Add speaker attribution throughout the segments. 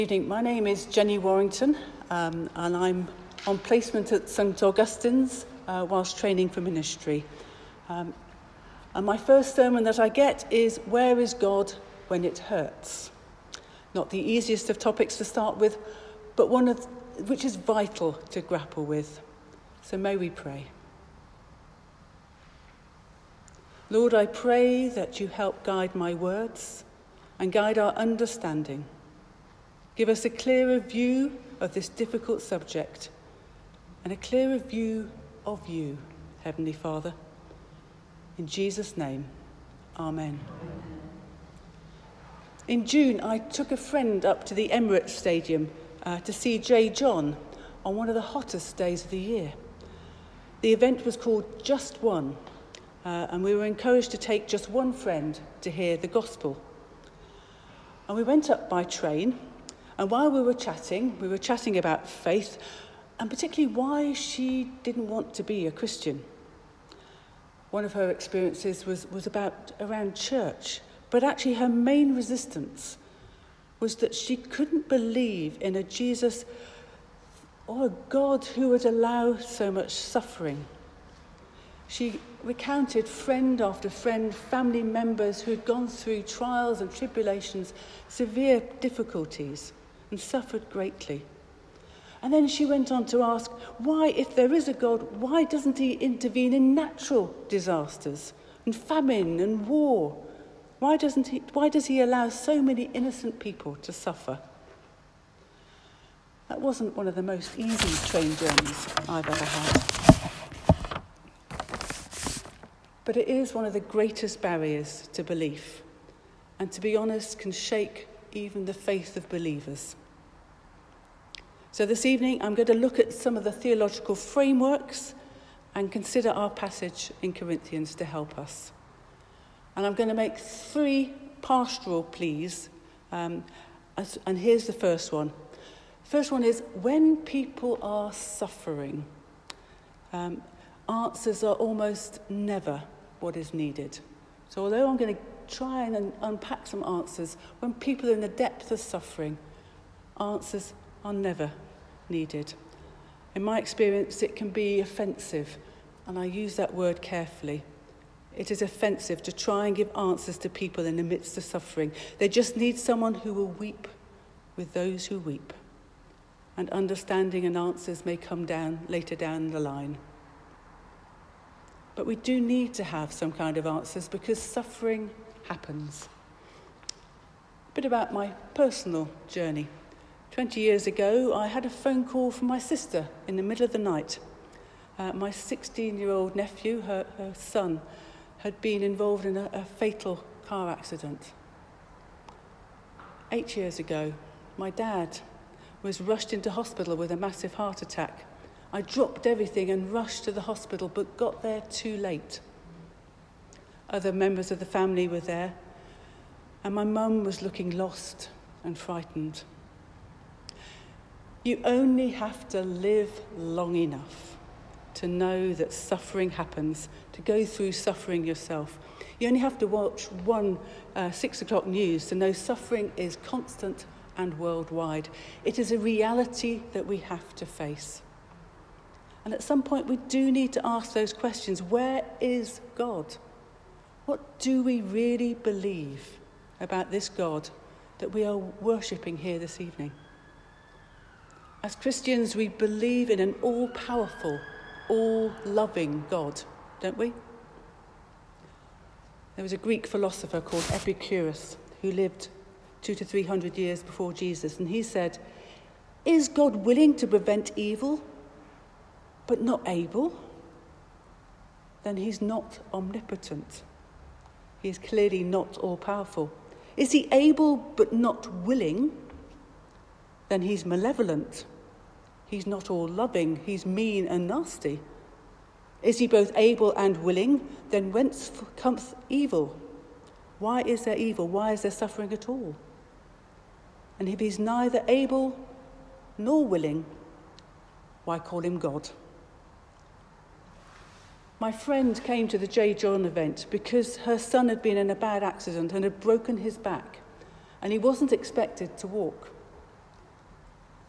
Speaker 1: Good evening. My name is Jenny Warrington, and I'm on placement at St Augustine's whilst training for ministry. And my first sermon that I get is, "Where is God when it hurts?" Not the easiest of topics to start with, but one which is vital to grapple with. So may we pray. Lord, I pray that you help guide my words and guide our understanding. Give us a clearer view of this difficult subject and a clearer view of you, Heavenly Father. In Jesus' name, Amen. In June, I took a friend up to the Emirates Stadium to see J. John on one of the hottest days of the year. The event was called Just One, and we were encouraged to take just one friend to hear the gospel. And we went up by train. And while we were chatting about faith, and particularly why she didn't want to be a Christian. One of her experiences was around church, but actually her main resistance was that she couldn't believe in a Jesus or a God who would allow so much suffering. She recounted friend after friend, family members who had gone through trials and tribulations, severe difficulties, and suffered greatly. And then she went on to ask, why, if there is a God, why doesn't he intervene in natural disasters and famine and war? Why does he allow so many innocent people to suffer? That wasn't one of the most easy train journeys I've ever had. But it is one of the greatest barriers to belief, and to be honest, can shake even the faith of believers. So this evening, I'm going to look at some of the theological frameworks and consider our passage in Corinthians to help us. And I'm going to make 3 pastoral pleas, and here's the first one. The first one is, when people are suffering, answers are almost never what is needed. So although I'm going to try and unpack some answers, when people are in the depth of suffering, answers are never needed. In my experience, it can be offensive, and I use that word carefully. It is offensive to try and give answers to people in the midst of suffering. They just need someone who will weep with those who weep. And understanding and answers may come later down the line. But we do need to have some kind of answers because suffering happens. A bit about my personal journey. 20 years ago, I had a phone call from my sister in the middle of the night. My 16-year-old nephew, her son, had been involved in a fatal car accident. 8 years ago, my dad was rushed into hospital with a massive heart attack. I dropped everything and rushed to the hospital, but got there too late. Other members of the family were there, and my mum was looking lost and frightened. You only have to live long enough to know that suffering happens, to go through suffering yourself. You only have to watch one 6 o'clock news to know suffering is constant and worldwide. It is a reality that we have to face. And at some point we do need to ask those questions. Where is God? What do we really believe about this God that we are worshipping here this evening? As Christians, we believe in an all-powerful, all-loving God, don't we? There was a Greek philosopher called Epicurus who lived 200 to 300 years before Jesus, and he said, "Is God willing to prevent evil, but not able? Then he's not omnipotent. He is clearly not all-powerful. Is he able but not willing? Then he's malevolent. He's not all-loving. He's mean and nasty. Is he both able and willing? Then whence cometh evil? Why is there evil? Why is there suffering at all? And if he's neither able nor willing, why call him God?" My friend came to the J. John event because her son had been in a bad accident and had broken his back, and he wasn't expected to walk.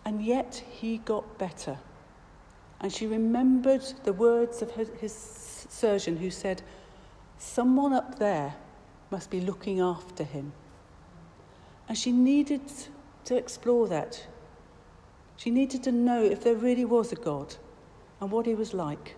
Speaker 1: And yet he got better. And she remembered the words of his surgeon who said, "Someone up there must be looking after him." And she needed to explore that. She needed to know if there really was a God and what he was like.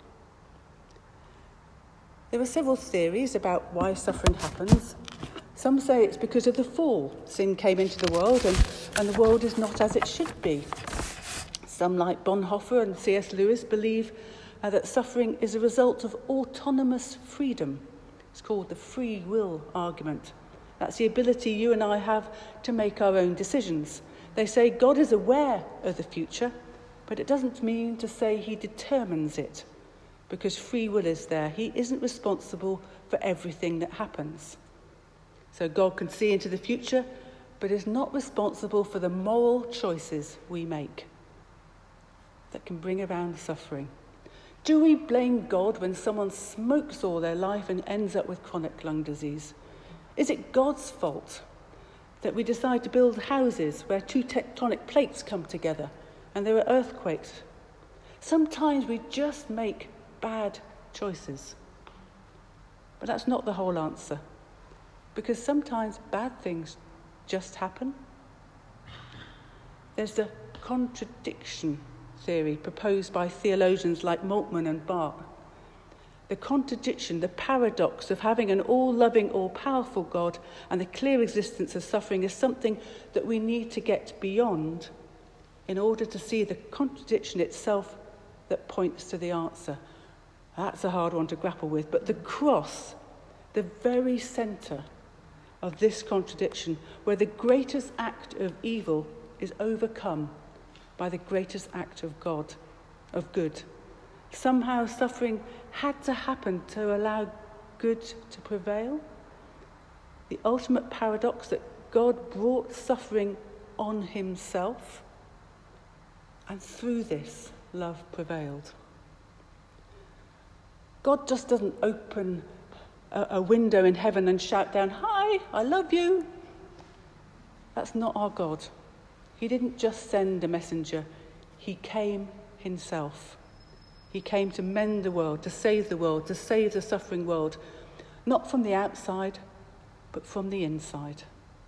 Speaker 1: There are several theories about why suffering happens. Some say it's because of the fall. Sin came into the world and the world is not as it should be. Some, like Bonhoeffer and C.S. Lewis, believe that suffering is a result of autonomous freedom. It's called the free will argument. That's the ability you and I have to make our own decisions. They say God is aware of the future, but it doesn't mean to say he determines it, because free will is there. He isn't responsible for everything that happens. So God can see into the future, but is not responsible for the moral choices we make that can bring around suffering. Do we blame God when someone smokes all their life and ends up with chronic lung disease? Is it God's fault that we decide to build houses where two tectonic plates come together and there are earthquakes? Sometimes we just make bad choices. But that's not the whole answer, because sometimes bad things just happen. There's the contradiction theory proposed by theologians like Moltmann and Barth. The contradiction, the paradox of having an all-loving, all-powerful God and the clear existence of suffering is something that we need to get beyond in order to see the contradiction itself that points to the answer. That's a hard one to grapple with, but the cross, the very centre of this contradiction, where the greatest act of evil is overcome by the greatest act of God, of good. Somehow suffering had to happen to allow good to prevail. The ultimate paradox that God brought suffering on himself, and through this, love prevailed. God just doesn't open a window in heaven and shout down, "Hi, I love you." That's not our God. He didn't just send a messenger. He came himself. He came to mend the world, to save the suffering world, not from the outside, but from the inside.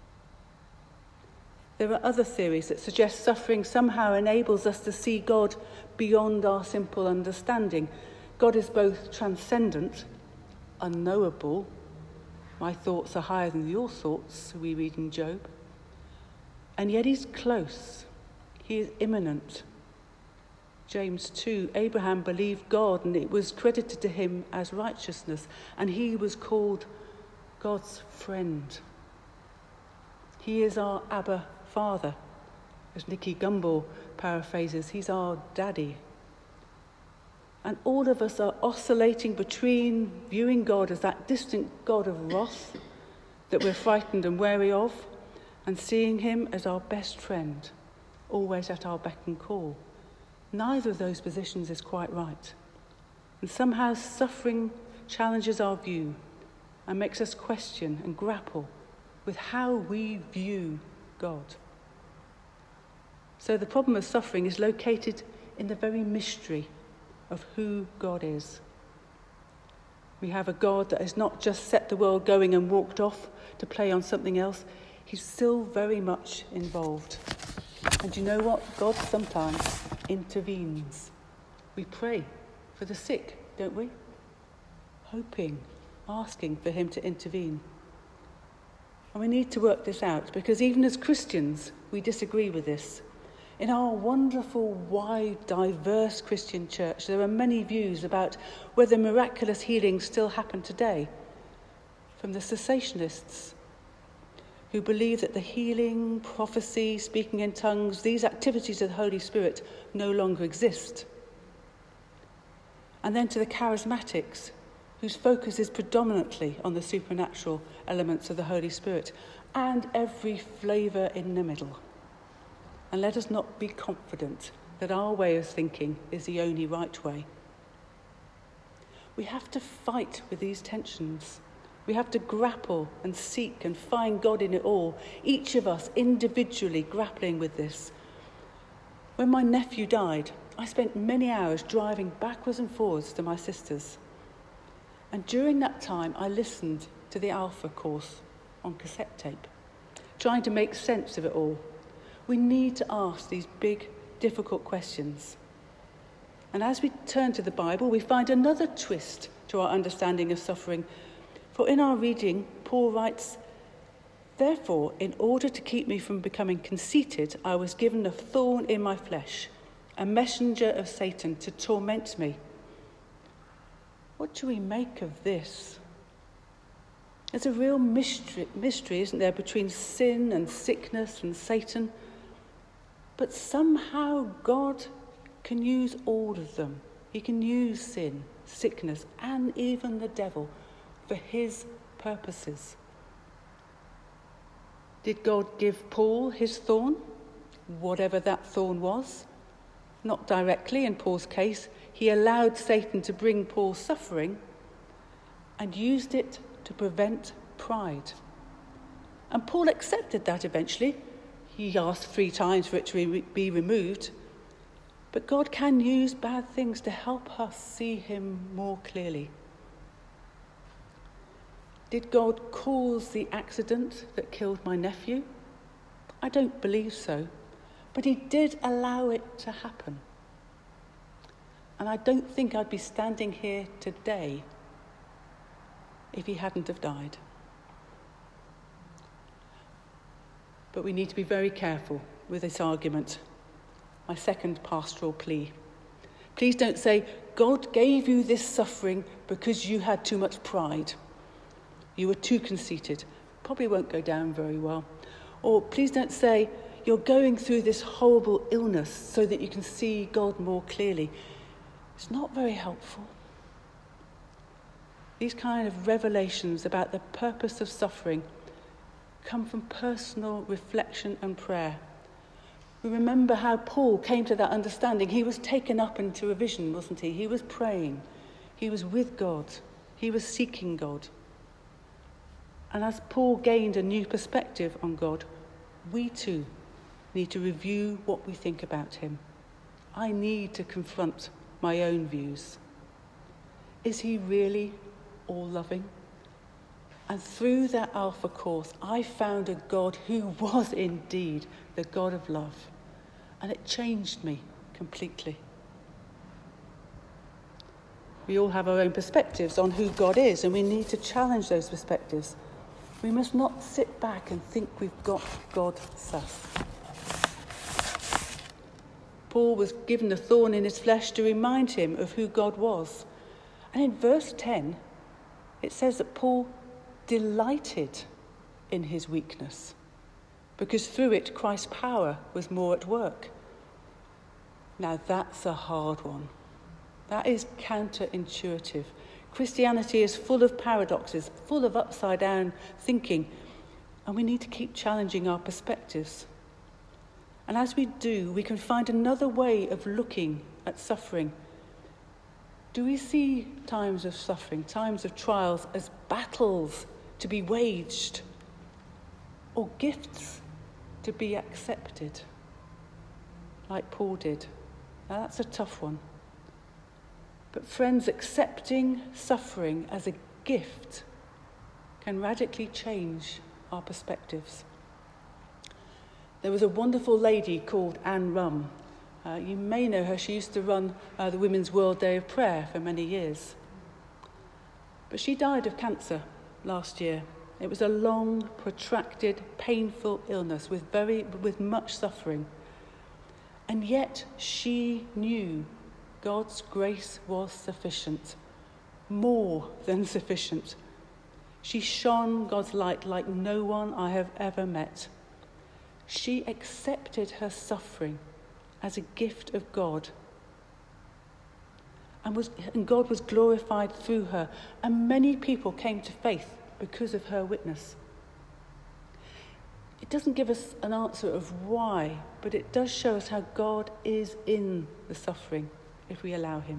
Speaker 1: There are other theories that suggest suffering somehow enables us to see God beyond our simple understanding. God is both transcendent, unknowable. My thoughts are higher than your thoughts, we read in Job. And yet he's close. He is immanent. James 2, Abraham believed God and it was credited to him as righteousness, and he was called God's friend. He is our Abba Father. As Nicky Gumbel paraphrases, he's our daddy. And all of us are oscillating between viewing God as that distant God of wrath that we're frightened and wary of, and seeing him as our best friend, always at our beck and call. Neither of those positions is quite right. And somehow suffering challenges our view and makes us question and grapple with how we view God. So the problem of suffering is located in the very mystery of who God is. We have a God that has not just set the world going and walked off to play on something else. He's still very much involved. And you know what? God sometimes intervenes. We pray for the sick, don't we? Hoping, asking for him to intervene. And we need to work this out, because even as Christians, we disagree with this. In our wonderful, wide, diverse Christian church, there are many views about whether miraculous healings still happen today. From the cessationists, who believe that the healing, prophecy, speaking in tongues, these activities of the Holy Spirit no longer exist. And then to the charismatics, whose focus is predominantly on the supernatural elements of the Holy Spirit, and every flavour in the middle. And let us not be confident that our way of thinking is the only right way. We have to fight with these tensions. We have to grapple and seek and find God in it all, each of us individually grappling with this. When my nephew died, I spent many hours driving backwards and forwards to my sister's. And during that time, I listened to the Alpha course on cassette tape, trying to make sense of it all. We need to ask these big, difficult questions. And as we turn to the Bible, we find another twist to our understanding of suffering. For in our reading, Paul writes, "Therefore, in order to keep me from becoming conceited, I was given a thorn in my flesh, a messenger of Satan to torment me." What do we make of this? There's a real mystery, isn't there, between sin and sickness and Satan? But somehow God can use all of them. He can use sin, sickness, and even the devil for his purposes. Did God give Paul his thorn, whatever that thorn was? Not directly in Paul's case. He allowed Satan to bring Paul suffering and used it to prevent pride. And Paul accepted that eventually. He asked 3 times for it to be removed. But God can use bad things to help us see him more clearly. Did God cause the accident that killed my nephew? I don't believe so. But he did allow it to happen. And I don't think I'd be standing here today if he hadn't have died. But we need to be very careful with this argument. My second pastoral plea. Please don't say, God gave you this suffering because you had too much pride. You were too conceited. Probably won't go down very well. Or please don't say, you're going through this horrible illness so that you can see God more clearly. It's not very helpful. These kind of revelations about the purpose of suffering come from personal reflection and prayer. We remember how Paul came to that understanding. He was taken up into a vision, wasn't he? He was praying. He was with God. He was seeking God. And as Paul gained a new perspective on God, we too need to review what we think about him. I need to confront my own views. Is he really all-loving? And through that Alpha course, I found a God who was indeed the God of love. And it changed me completely. We all have our own perspectives on who God is, and we need to challenge those perspectives. We must not sit back and think we've got God sus. Paul was given a thorn in his flesh to remind him of who God was. And in verse 10, it says that Paul delighted in his weakness, because through it Christ's power was more at work. Now that's a hard one. That is counterintuitive. Christianity is full of paradoxes, full of upside-down thinking, and we need to keep challenging our perspectives. And as we do, we can find another way of looking at suffering. Do we see times of suffering, times of trials, as battles to be waged, or gifts to be accepted, like Paul did? Now that's a tough one. But friends, accepting suffering as a gift can radically change our perspectives. There was a wonderful lady called Anne Rum. You may know her. She used to run the Women's World Day of Prayer for many years. But she died of cancer last year. It was a long, protracted, painful illness with much suffering. And yet she knew God's grace was sufficient, more than sufficient. She shone God's light like no one I have ever met. She accepted her suffering as a gift of God. And God was glorified through her. And many people came to faith because of her witness. It doesn't give us an answer of why, but it does show us how God is in the suffering if we allow him.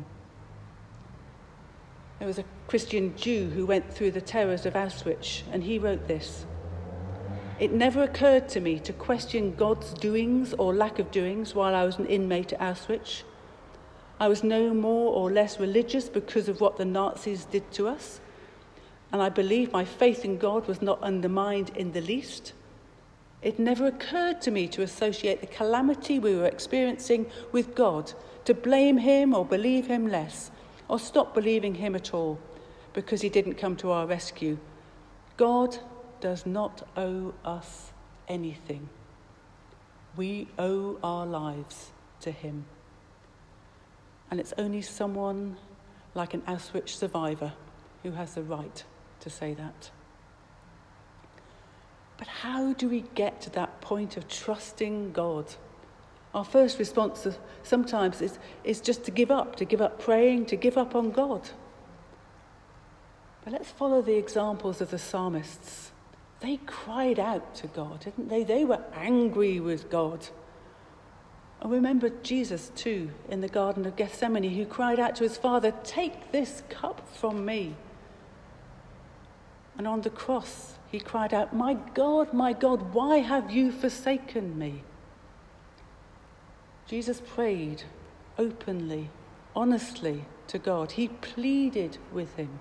Speaker 1: There was a Christian Jew who went through the terrors of Auschwitz, and he wrote this: It never occurred to me to question God's doings or lack of doings while I was an inmate at Auschwitz. I was no more or less religious because of what the Nazis did to us, and I believe my faith in God was not undermined in the least. It never occurred to me to associate the calamity we were experiencing with God, to blame him or believe him less, or stop believing him at all because he didn't come to our rescue. God does not owe us anything. We owe our lives to him. And it's only someone like an Auschwitz survivor who has the right to say that. But how do we get to that point of trusting God? Our first response sometimes is just to give up praying, to give up on God. But let's follow the examples of the psalmists. They cried out to God, didn't they? They were angry with God. And remember Jesus too, in the Garden of Gethsemane, who cried out to his Father, "Take this cup from me." And on the cross, he cried out, my God, why have you forsaken me?" Jesus prayed openly, honestly to God. He pleaded with him.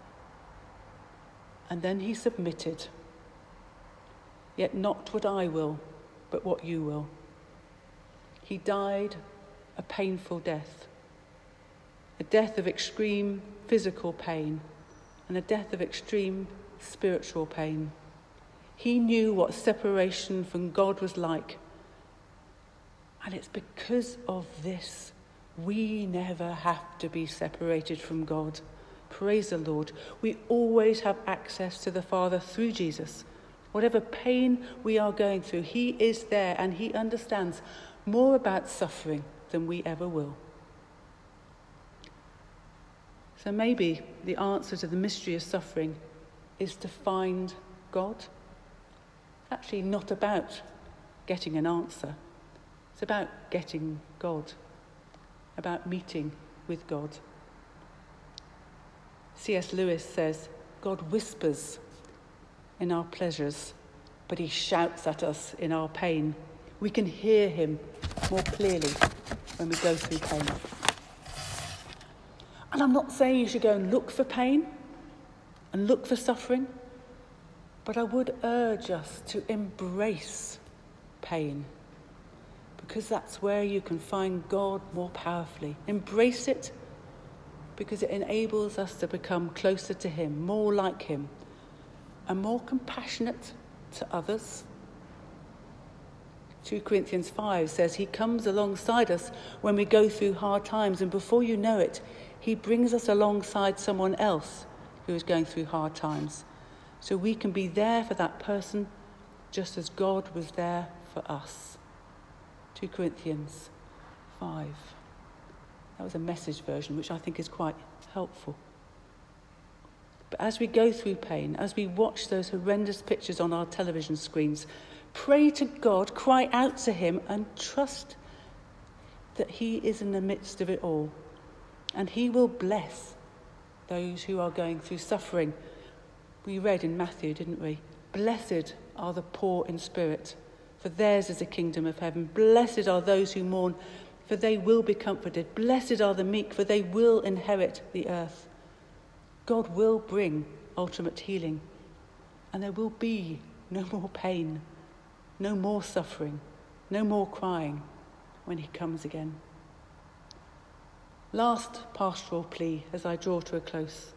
Speaker 1: And then he submitted. "Yet not what I will, but what you will." He died a painful death, a death of extreme physical pain and a death of extreme spiritual pain. He knew what separation from God was like. And it's because of this we never have to be separated from God. Praise the Lord. We always have access to the Father through Jesus. Whatever pain we are going through, he is there and he understands more about suffering than we ever will. So maybe the answer to the mystery of suffering is to find God. Actually, not about getting an answer. It's about getting God, about meeting with God. C.S. Lewis says, God whispers in our pleasures, but he shouts at us in our pain. We can hear him more clearly when we go through pain. And I'm not saying you should go and look for pain and look for suffering, but I would urge us to embrace pain, because that's where you can find God more powerfully. Embrace it, because it enables us to become closer to him, more like him, and more compassionate to others. 2 Corinthians 5 says he comes alongside us when we go through hard times, and before you know it, he brings us alongside someone else who is going through hard times. So we can be there for that person just as God was there for us. 2 Corinthians 5. That was a Message version, which I think is quite helpful. But as we go through pain, as we watch those horrendous pictures on our television screens, pray to God, cry out to him, and trust that he is in the midst of it all. And he will bless those who are going through suffering. We read in Matthew, didn't we? Blessed are the poor in spirit, for theirs is the kingdom of heaven. Blessed are those who mourn, for they will be comforted. Blessed are the meek, for they will inherit the earth. God will bring ultimate healing, and there will be no more pain, no more suffering, no more crying when he comes again. Last pastoral plea as I draw to a close.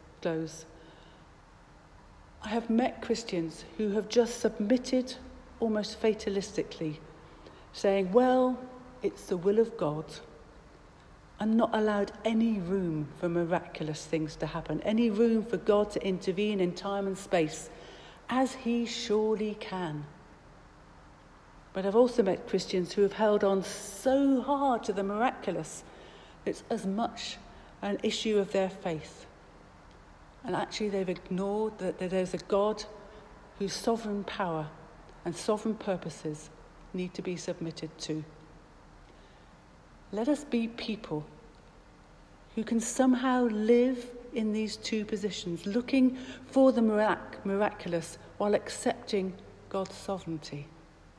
Speaker 1: I have met Christians who have just submitted almost fatalistically, saying, well, it's the will of God, and not allowed any room for miraculous things to happen, any room for God to intervene in time and space, as he surely can. But I've also met Christians who have held on so hard to the miraculous, it's as much an issue of their faith. And actually they've ignored that there's a God whose sovereign power and sovereign purposes need to be submitted to. Let us be people who can somehow live in these two positions, looking for the miraculous while accepting God's sovereignty?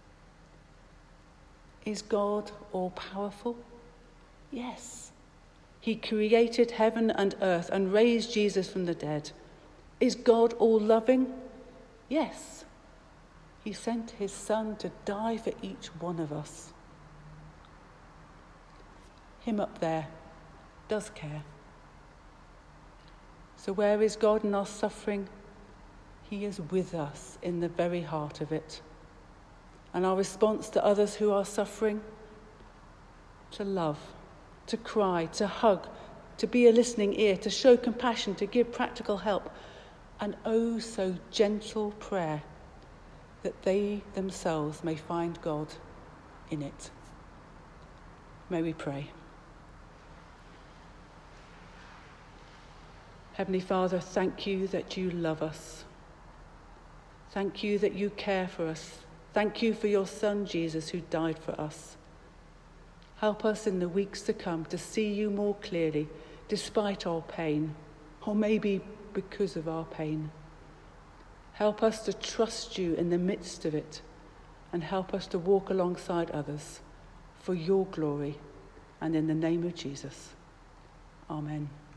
Speaker 1: Is God all-powerful? Yes. He created heaven and earth and raised Jesus from the dead. Is God all-loving? Yes. He sent his Son to die for each one of us. Him up there does care. So where is God in our suffering? He is with us in the very heart of it. And our response to others who are suffering? To love, to cry, to hug, to be a listening ear, to show compassion, to give practical help, and oh so gentle prayer that they themselves may find God in it. May we pray. Heavenly Father, thank you that you love us. Thank you that you care for us. Thank you for your Son, Jesus, who died for us. Help us in the weeks to come to see you more clearly, despite our pain, or maybe because of our pain. Help us to trust you in the midst of it, and help us to walk alongside others for your glory, and in the name of Jesus. Amen.